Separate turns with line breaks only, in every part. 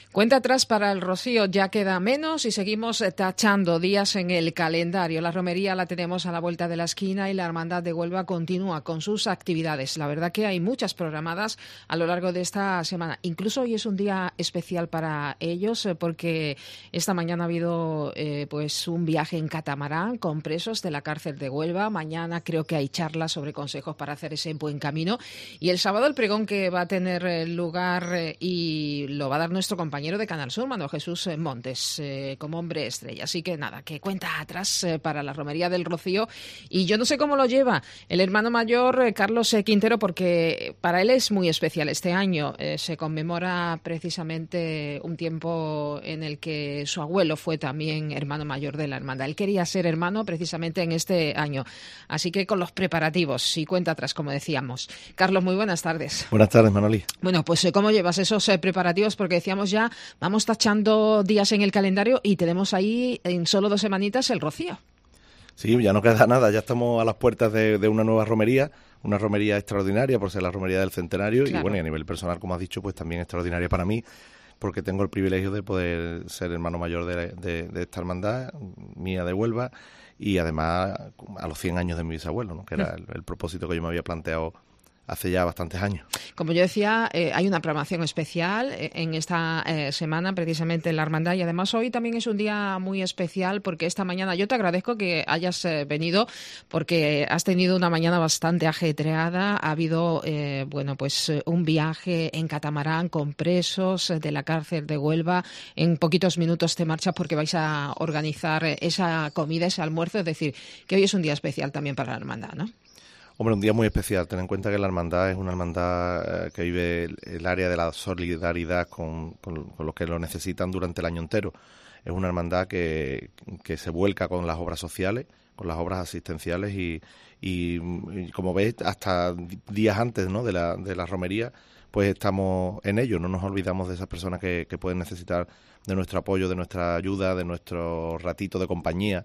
Cuenta atrás para el Rocío, ya queda menos y seguimos tachando días en el calendario. La romería la tenemos a la vuelta de la esquina y la Hermandad de Huelva continúa con sus actividades. La verdad que hay muchas programadas a lo largo de esta semana. Incluso hoy es un día especial para ellos porque esta mañana ha habido pues un viaje en catamarán con presos de la cárcel de Huelva. Mañana creo que hay charlas sobre consejos para hacer ese buen camino. Y el sábado el pregón que va a tener lugar y lo va a dar nuestro compañero de Canal Sur, Manuel Jesús Montes, como hombre estrella. Así que nada, que cuenta atrás para la romería del Rocío. Y yo no sé cómo lo lleva el hermano mayor, Carlos Quintero, porque para él es muy especial este año. Se conmemora precisamente un tiempo en el que su abuelo fue también hermano mayor de la hermandad. Él quería ser hermano precisamente en este año. Así que con los preparativos y cuenta atrás, como decíamos. Carlos, muy buenas tardes.
Buenas tardes, Manoli.
Bueno, pues ¿cómo llevas esos preparativos? Porque decíamos ya, vamos tachando días en el calendario y tenemos ahí en solo 2 semanitas el Rocío.
Sí, ya no queda nada, ya estamos a las puertas de una nueva romería, una romería extraordinaria por ser la romería del centenario. Claro. Y bueno, y a nivel personal, como has dicho, pues también extraordinaria para mí, porque tengo el privilegio de poder ser hermano mayor de esta hermandad mía de Huelva y además a los 100 años de mi bisabuelo, ¿no? Que era el propósito que yo me había planteado hace ya bastantes años. Como yo decía,
hay una programación especial en esta semana, precisamente en la hermandad, y además hoy también es un día muy especial porque esta mañana yo te agradezco que hayas venido porque has tenido una mañana bastante ajetreada. Ha habido, un viaje en catamarán con presos de la cárcel de Huelva. En poquitos minutos te marchas porque vais a organizar esa comida, ese almuerzo. Es decir, que hoy es un día especial también para la hermandad, ¿no?
Hombre, un día muy especial. Ten en cuenta que la hermandad es una hermandad que vive el área de la solidaridad con los que lo necesitan durante el año entero. Es una hermandad que se vuelca con las obras sociales, con las obras asistenciales y como veis, hasta días antes, ¿no?, de la romería, pues estamos en ello. No nos olvidamos de esas personas que pueden necesitar de nuestro apoyo, de nuestra ayuda, de nuestro ratito de compañía.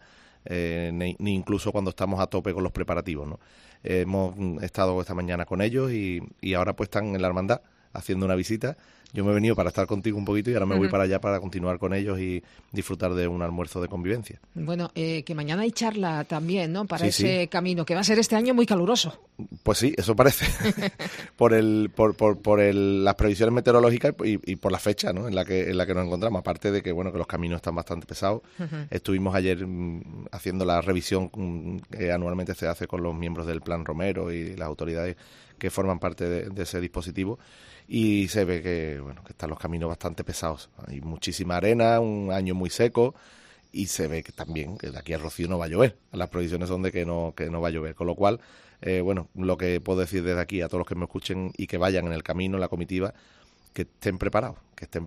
Ni incluso cuando estamos a tope con los preparativos, ¿no? Hemos estado esta mañana con ellos y ahora pues están en la hermandad haciendo una visita. Yo me he venido para estar contigo un poquito y ahora me voy para allá para continuar con ellos y disfrutar de un almuerzo de convivencia.
Bueno, que mañana hay charla también, ¿no?, para ese camino, que va a ser este año muy caluroso.
Pues sí, eso parece. por las previsiones meteorológicas y por la fecha, ¿no?, en la que nos encontramos. Aparte de que, bueno, que los caminos están bastante pesados. Estuvimos ayer haciendo la revisión que anualmente se hace con los miembros del Plan Romero y las autoridades que forman parte de ese dispositivo. Y se ve que están los caminos bastante pesados. Hay muchísima arena, un año muy seco y se ve que también que de aquí a Rocío no va a llover. Las previsiones son de que no va a llover. Con lo cual, lo que puedo decir desde aquí a todos los que me escuchen y que vayan en el camino, en la comitiva, que estén preparados,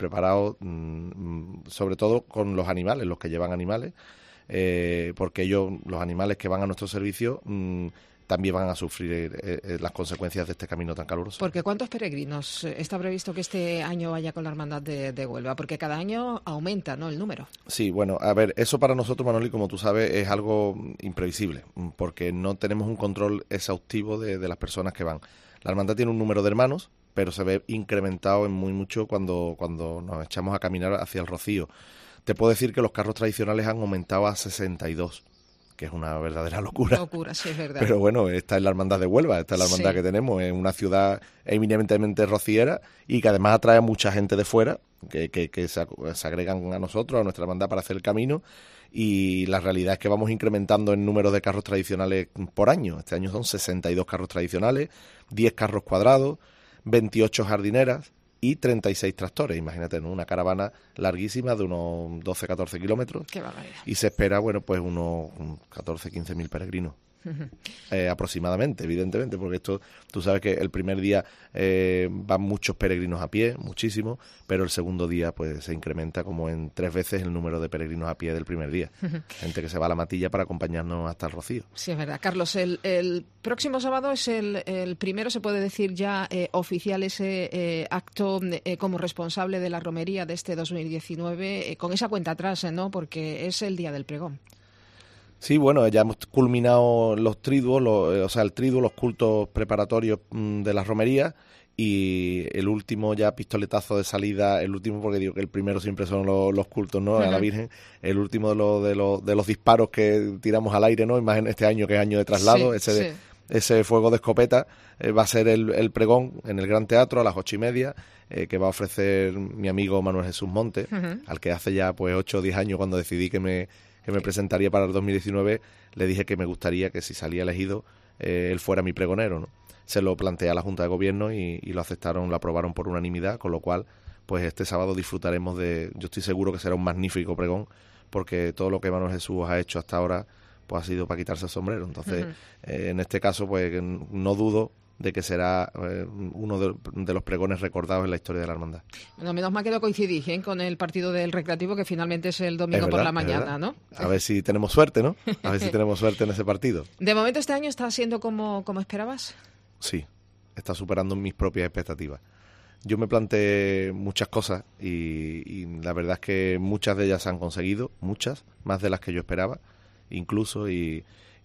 sobre todo con los animales, los que llevan animales, porque ellos, los animales que van a nuestro servicio, también van a sufrir las consecuencias de este camino tan caluroso.
Porque ¿cuántos peregrinos está previsto que este año vaya con la hermandad de Huelva? Porque cada año aumenta, ¿no?, el número.
Sí, bueno, a ver, eso para nosotros, Manoli, como tú sabes, es algo imprevisible, porque no tenemos un control exhaustivo de las personas que van. La hermandad tiene un número de hermanos, pero se ve incrementado en muy mucho cuando nos echamos a caminar hacia el Rocío. Te puedo decir que los carros tradicionales han aumentado a 62. Que es una verdadera locura.
Sí, es verdad.
Pero bueno, esta es la hermandad de Huelva, esta es la hermandad que tenemos, es una ciudad eminentemente rociera y que además atrae a mucha gente de fuera que se agregan a nosotros, a nuestra hermandad para hacer el camino, y la realidad es que vamos incrementando el número de carros tradicionales por año. Este año son 62 carros tradicionales, 10 carros cuadrados, 28 jardineras y 36 tractores. Imagínate, ¿no?, una caravana larguísima de unos 12-14 kilómetros.
Qué barbaridad.
Y se espera, unos 14-15 peregrinos. Aproximadamente, evidentemente, porque esto, tú sabes que el primer día van muchos peregrinos a pie, muchísimos, pero el segundo día pues se incrementa como en 3 veces el número de peregrinos a pie del primer día. Gente que se va a la Matilla para acompañarnos hasta el Rocío.
Sí, es verdad. Carlos, el próximo sábado es el primero, se puede decir ya oficial, ese acto como responsable de la romería de este 2019, con esa cuenta atrás, ¿no?, porque es el día del pregón.
Sí, bueno, ya hemos culminado los triduos, el triduo, los cultos preparatorios de las romerías y el último ya pistoletazo de salida, el último, porque digo que el primero siempre son los cultos, ¿no? A la Virgen, el último de los disparos que tiramos al aire, ¿no? Imagínate este año que es año de traslado, ese fuego de escopeta va a ser el pregón en el Gran Teatro a las 8:30, que va a ofrecer mi amigo Manuel Jesús Montes, al que hace ya pues 8 o 10 años, cuando decidí que me presentaría para el 2019, le dije que me gustaría que si salía elegido él fuera mi pregonero, ¿no? Se lo planteé a la Junta de Gobierno y lo aceptaron, lo aprobaron por unanimidad, con lo cual pues este sábado disfrutaremos yo estoy seguro que será un magnífico pregón, porque todo lo que Manuel Jesús ha hecho hasta ahora pues ha sido para quitarse el sombrero. Entonces, en este caso, pues no dudo de que será uno de los pregones recordados en la historia de la hermandad.
Bueno, menos mal que no coincidís con el partido del Recreativo, que finalmente es el domingo por la mañana, ¿no?
A ver si tenemos suerte, ¿no? A ver si tenemos suerte en ese partido.
¿De momento este año está siendo como esperabas?
Sí, está superando mis propias expectativas. Yo me planteé muchas cosas y la verdad es que muchas de ellas se han conseguido, muchas, más de las que yo esperaba, incluso, y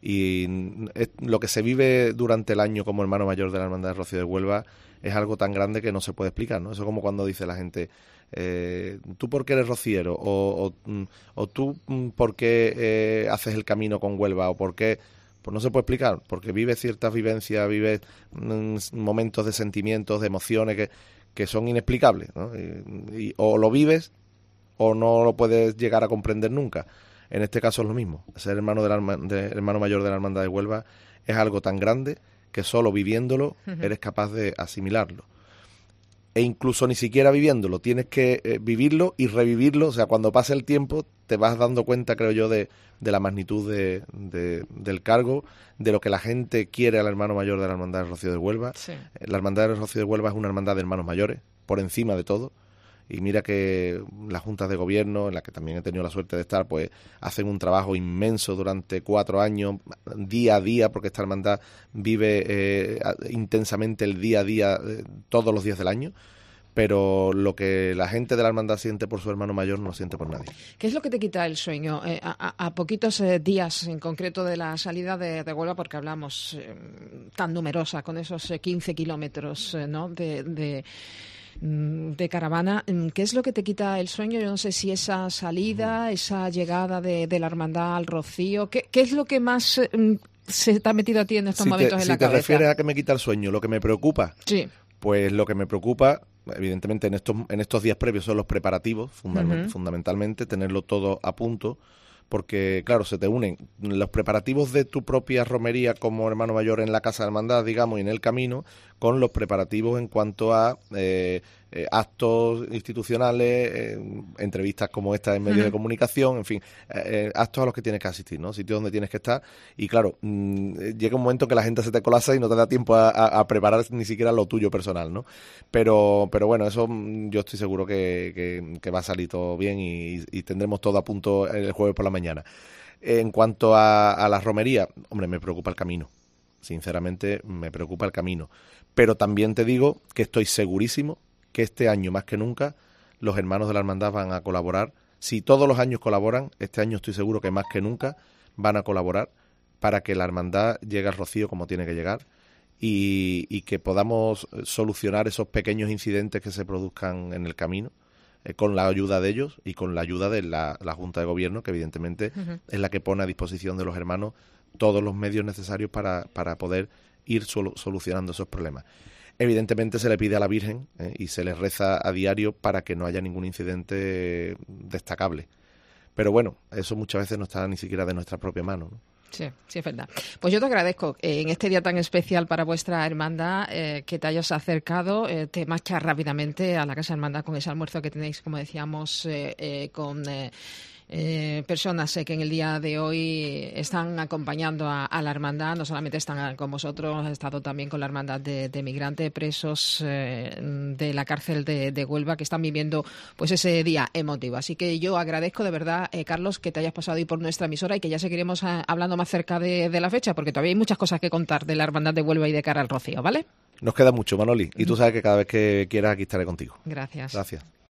lo que se vive durante el año como hermano mayor de la Hermandad de Rocío de Huelva es algo tan grande que no se puede explicar, ¿no? Eso es como cuando dice la gente, ¿tú por qué eres rociero? O tú por qué haces el camino con Huelva, o por qué... Pues no se puede explicar, porque vives ciertas vivencias, vives momentos de sentimientos, de emociones que son inexplicables, ¿no? O lo vives o no lo puedes llegar a comprender nunca. En este caso es lo mismo. Ser hermano hermano mayor de la Hermandad de Huelva es algo tan grande que solo viviéndolo eres capaz de asimilarlo. E incluso ni siquiera viviéndolo, tienes que vivirlo y revivirlo. O sea, cuando pase el tiempo te vas dando cuenta, creo yo, de la magnitud del cargo, de lo que la gente quiere al hermano mayor de la Hermandad de Rocío de Huelva. Sí. La Hermandad de Rocío de Huelva es una hermandad de hermanos mayores, por encima de todo. Y mira que las juntas de gobierno, en las que también he tenido la suerte de estar, pues hacen un trabajo inmenso durante 4 años, día a día, porque esta hermandad vive intensamente el día a día, todos los días del año. Pero lo que la gente de la hermandad siente por su hermano mayor no lo siente por nadie.
¿Qué es lo que te quita el sueño? A poquitos días en concreto de la salida de Huelva, porque hablamos tan numerosa, con esos 15 kilómetros ¿no? de caravana, ¿qué es lo que te quita el sueño? Yo no sé si esa salida, esa llegada de la hermandad al Rocío, ¿qué es lo que más se te ha metido a ti en estos momentos en la cabeza?
Si te refieres a que me quita el sueño, lo que me preocupa,
sí.
Pues lo que me preocupa, evidentemente en estos días previos, son los preparativos, fundamentalmente, tenerlo todo a punto, porque claro, se te unen los preparativos de tu propia romería como hermano mayor en la Casa de Hermandad, digamos, y en el camino, con los preparativos en cuanto a actos institucionales, entrevistas como esta en medios de comunicación, en fin, actos a los que tienes que asistir, ¿no? Sitios donde tienes que estar, y claro, llega un momento que la gente se te colapsa y no te da tiempo a preparar ni siquiera lo tuyo personal, ¿no? Pero bueno, eso yo estoy seguro que va a salir todo bien y tendremos todo a punto el jueves por la mañana. En cuanto a la romería, hombre, me preocupa el camino. Sinceramente, me preocupa el camino. Pero también te digo que estoy segurísimo que este año, más que nunca, los hermanos de la hermandad van a colaborar. Si todos los años colaboran, este año estoy seguro que más que nunca van a colaborar para que la hermandad llegue al Rocío como tiene que llegar y que podamos solucionar esos pequeños incidentes que se produzcan en el camino, con la ayuda de ellos y con la ayuda de la Junta de Gobierno, que evidentemente es la que pone a disposición de los hermanos todos los medios necesarios para poder ir solucionando esos problemas. Evidentemente se le pide a la Virgen y se le reza a diario para que no haya ningún incidente destacable. Pero bueno, eso muchas veces no está ni siquiera de nuestra propia mano, ¿no?
Sí, es verdad. Pues yo te agradezco en este día tan especial para vuestra hermandad que te hayas acercado, te marchas rápidamente a la Casa Hermandad con ese almuerzo que tenéis, como decíamos, con personas que en el día de hoy están acompañando a la hermandad. No solamente están con vosotros, han estado también con la hermandad de migrantes presos de la cárcel de Huelva, que están viviendo pues ese día emotivo. Así que yo agradezco de verdad, Carlos, que te hayas pasado hoy por nuestra emisora y que ya seguiremos hablando más cerca de la fecha, porque todavía hay muchas cosas que contar de la hermandad de Huelva y de cara al Rocío, ¿vale?
Nos queda mucho, Manoli, y tú sabes que cada vez que quieras aquí estaré contigo.
Gracias.
Gracias.